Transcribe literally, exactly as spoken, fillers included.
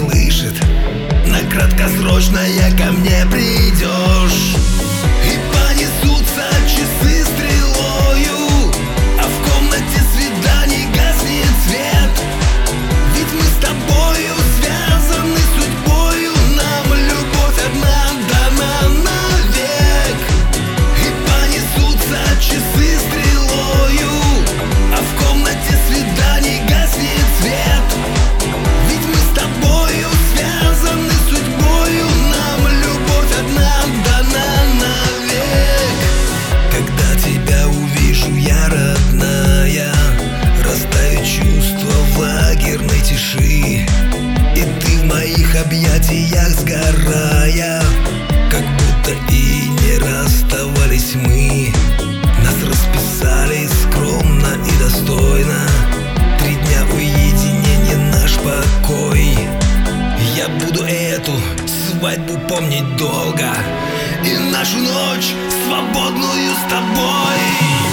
услышит, на краткосрочное ко мне придешь. И понесутся часы стрелою, а в комнате свиданий гаснет свет. Ведь мы с тобою связаны судьбою, нам любовь одна дана навек. И понесутся часы стрелою, а в комнате свиданий гаснет свет. Ведь мы с тобою связаны судьбою, нам любовь одна дана навек. Когда тебя увижу, я, родная, растают чувства в лагерной тиши. И ты в моих объятиях сгорая, как будто и не расставались мы. Нас расписали скромно и достойно, три дня уединения наш покой. Я буду эту свадьбу помнить долго, и нашу ночь свободную с тобой.